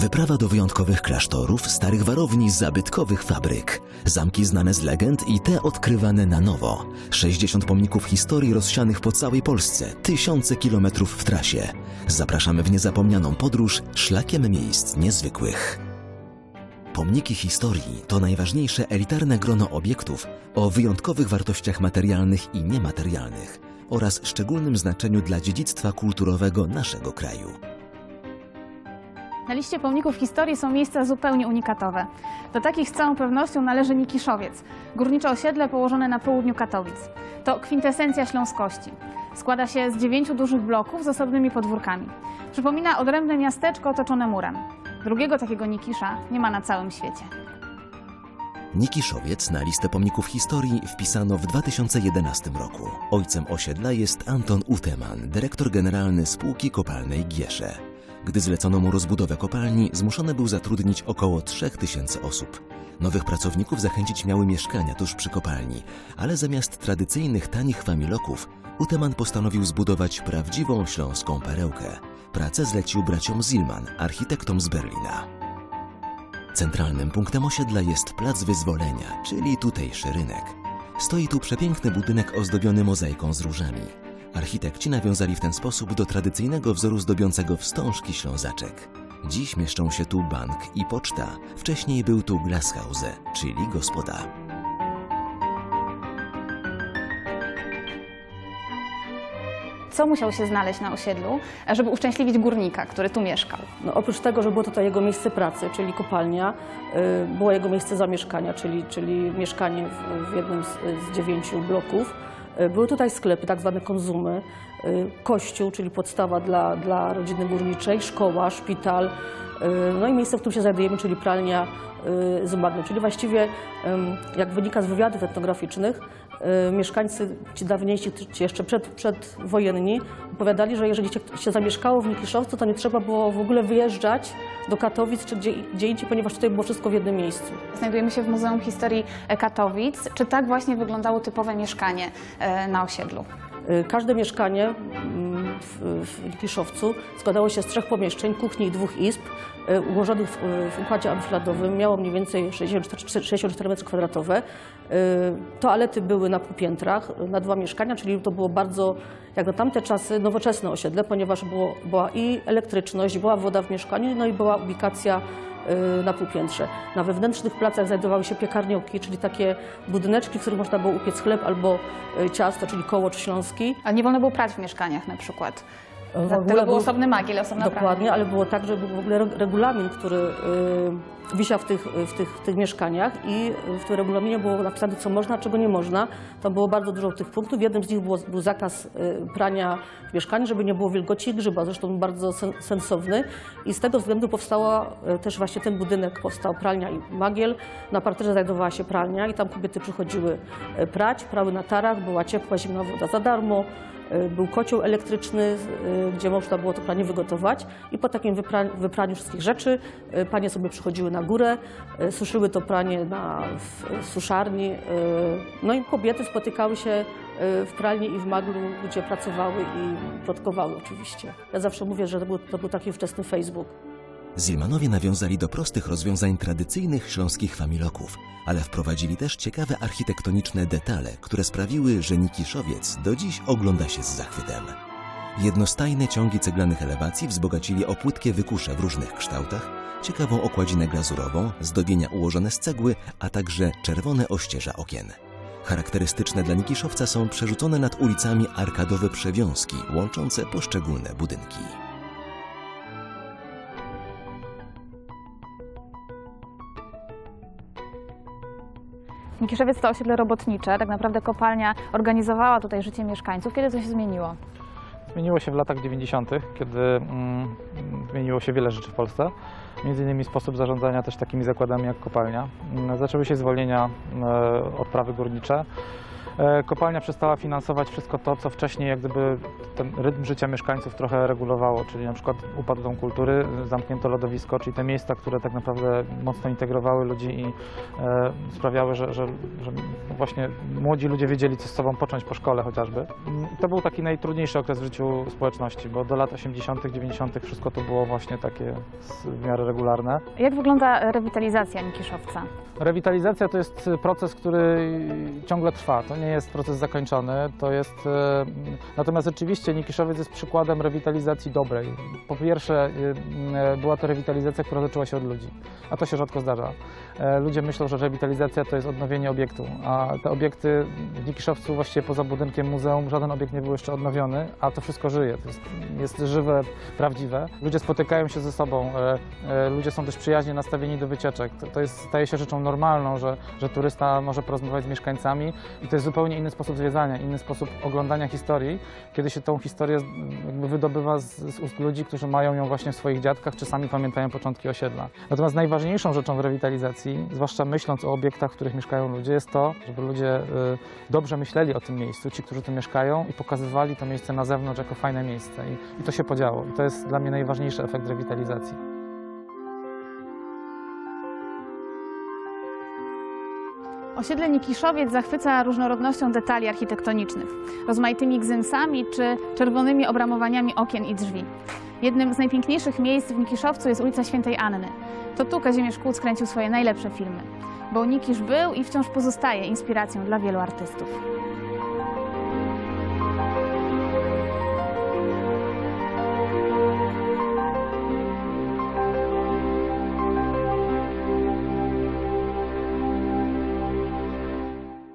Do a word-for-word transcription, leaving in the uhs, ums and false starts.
Wyprawa do wyjątkowych klasztorów, starych warowni, zabytkowych fabryk. Zamki znane z legend i te odkrywane na nowo. sześćdziesiąt pomników historii rozsianych po całej Polsce, tysiące kilometrów w trasie. Zapraszamy w niezapomnianą podróż szlakiem miejsc niezwykłych. Pomniki historii to najważniejsze elitarne grono obiektów o wyjątkowych wartościach materialnych i niematerialnych oraz szczególnym znaczeniu dla dziedzictwa kulturowego naszego kraju. Na liście pomników historii są miejsca zupełnie unikatowe. Do takich z całą pewnością należy Nikiszowiec, górnicze osiedle położone na południu Katowic. To kwintesencja śląskości. Składa się z dziewięciu dużych bloków z osobnymi podwórkami. Przypomina odrębne miasteczko otoczone murem. Drugiego takiego Nikisza nie ma na całym świecie. Nikiszowiec na listę pomników historii wpisano w dwa tysiące jedenastym roku. Ojcem osiedla jest Anton Uteman, dyrektor generalny spółki kopalnej Giesze. Gdy zlecono mu rozbudowę kopalni, zmuszony był zatrudnić około trzech tysięcy osób. Nowych pracowników zachęcić miały mieszkania tuż przy kopalni, ale zamiast tradycyjnych, tanich familoków, Uteman postanowił zbudować prawdziwą śląską perełkę. Pracę zlecił braciom Zillman, architektom z Berlina. Centralnym punktem osiedla jest Plac Wyzwolenia, czyli tutejszy rynek. Stoi tu przepiękny budynek ozdobiony mozaiką z różami. Architekci nawiązali w ten sposób do tradycyjnego wzoru zdobiącego wstążki ślązaczek. Dziś mieszczą się tu bank i poczta. Wcześniej był tu Glashause, czyli gospoda. Co musiał się znaleźć na osiedlu, żeby uszczęśliwić górnika, który tu mieszkał? No, oprócz tego, że było tutaj jego miejsce pracy, czyli kopalnia, y, było jego miejsce zamieszkania, czyli, czyli mieszkanie w, w jednym z, z dziewięciu bloków. Y, były tutaj sklepy, tak zwane konsumy, y, kościół, czyli podstawa dla, dla rodziny górniczej, szkoła, szpital, y, no i miejsce, w którym się znajdujemy, czyli pralnia y, z Magną. Czyli właściwie, y, jak wynika z wywiadów etnograficznych, mieszkańcy, ci dawniejsi, ci jeszcze przed, przedwojenni, opowiadali, że jeżeli się zamieszkało w Nikiszowcu, to nie trzeba było w ogóle wyjeżdżać do Katowic czy gdzie, gdzie indziej, ponieważ tutaj było wszystko w jednym miejscu. Znajdujemy się w Muzeum Historii Katowic. Czy tak właśnie wyglądało typowe mieszkanie na osiedlu? Każde mieszkanie w, w Nikiszowcu składało się z trzech pomieszczeń, kuchni i dwóch izb, ułożonych w, w układzie amfiladowym. Miało mniej więcej sześćdziesiąt cztery metry kwadratowe. Toalety były na półpiętrach, na dwa mieszkania, czyli to było bardzo, jak na tamte czasy, nowoczesne osiedle, ponieważ było, była i elektryczność, była woda w mieszkaniu, no i była ubikacja na półpiętrze. Na wewnętrznych placach znajdowały się piekarnioki, czyli takie budyneczki, w których można było upiec chleb albo ciasto, czyli kołocz śląski. A nie wolno było prać w mieszkaniach na przykład? W Dlatego był, był osobny magiel, osobna Dokładnie, pralnia. ale było tak, że był w ogóle regulamin, który y, wisiał w tych, w, tych, w tych mieszkaniach i w tym regulaminie było napisane, co można, a czego nie można. Tam było bardzo dużo tych punktów. Jednym z nich było, był zakaz y, prania w mieszkaniu, żeby nie było wilgoci i grzyba, zresztą bardzo sen, sensowny. I z tego względu powstała y, też właśnie ten budynek, powstał pralnia i magiel. Na parterze znajdowała się pralnia i tam kobiety przychodziły y, prać, prały na tarach, była ciepła, zimna woda za darmo. Był kocioł elektryczny, gdzie można było to pranie wygotować i po takim wypraniu, wypraniu wszystkich rzeczy panie sobie przychodziły na górę, suszyły to pranie na, w suszarni. No i kobiety spotykały się w pralni i w maglu, gdzie pracowały i plotkowały oczywiście. Ja zawsze mówię, że to był, to był taki wczesny Facebook. Zillmanowie nawiązali do prostych rozwiązań tradycyjnych śląskich familoków, ale wprowadzili też ciekawe architektoniczne detale, które sprawiły, że Nikiszowiec do dziś ogląda się z zachwytem. Jednostajne ciągi ceglanych elewacji wzbogacili o płytkie wykusze w różnych kształtach, ciekawą okładzinę glazurową, zdobienia ułożone z cegły, a także czerwone ościeża okien. Charakterystyczne dla Nikiszowca są przerzucone nad ulicami arkadowe przewiązki łączące poszczególne budynki. Nikiszowiec to osiedle robotnicze. Tak naprawdę kopalnia organizowała tutaj życie mieszkańców. Kiedy to się zmieniło? Zmieniło się w latach dziewięćdziesiątych, kiedy mm, zmieniło się wiele rzeczy w Polsce. Między innymi sposób zarządzania też takimi zakładami jak kopalnia. Zaczęły się zwolnienia e, odprawy górnicze. E, Kopalnia przestała finansować wszystko to, co wcześniej jak gdyby ten rytm życia mieszkańców trochę regulowało, czyli na przykład upadł Dom Kultury, zamknięto lodowisko, czyli te miejsca, które tak naprawdę mocno integrowały ludzi i e, sprawiały, że, że, że właśnie młodzi ludzie wiedzieli, co z sobą począć po szkole chociażby. I to był taki najtrudniejszy okres w życiu społeczności, bo do lat osiemdziesiątych, dziewięćdziesiątych wszystko to było właśnie takie w miarę regularne. Jak wygląda rewitalizacja Nikiszowca? Rewitalizacja to jest proces, który ciągle trwa. To nie jest proces zakończony. To jest, e, natomiast rzeczywiście Nikiszowiec jest przykładem rewitalizacji dobrej. Po pierwsze e, była to rewitalizacja, która zaczęła się od ludzi, a to się rzadko zdarza. E, ludzie myślą, że rewitalizacja to jest odnowienie obiektu, a te obiekty w Nikiszowcu właściwie poza budynkiem muzeum żaden obiekt nie był jeszcze odnowiony, a to wszystko żyje. To jest, jest żywe, prawdziwe. Ludzie spotykają się ze sobą, e, e, ludzie są też przyjaźnie nastawieni do wycieczek. To, to jest, staje się rzeczą normalną, że, że turysta może porozmawiać z mieszkańcami i to jest zupełnie inny sposób zwiedzania, inny sposób oglądania historii, kiedy się tą historię jakby wydobywa z, z ust ludzi, którzy mają ją właśnie w swoich dziadkach, czy sami pamiętają początki osiedla. Natomiast najważniejszą rzeczą w rewitalizacji, zwłaszcza myśląc o obiektach, w których mieszkają ludzie, jest to, żeby ludzie y, dobrze myśleli o tym miejscu, ci, którzy tu mieszkają i pokazywali to miejsce na zewnątrz jako fajne miejsce. I, i to się podziało. I to jest dla mnie najważniejszy efekt rewitalizacji. Osiedle Nikiszowiec zachwyca różnorodnością detali architektonicznych, rozmaitymi gzynsami czy czerwonymi obramowaniami okien i drzwi. Jednym z najpiękniejszych miejsc w Nikiszowcu jest ulica Świętej Anny. To tu Kazimierz Kłódz kręcił swoje najlepsze filmy, bo Nikisz był i wciąż pozostaje inspiracją dla wielu artystów.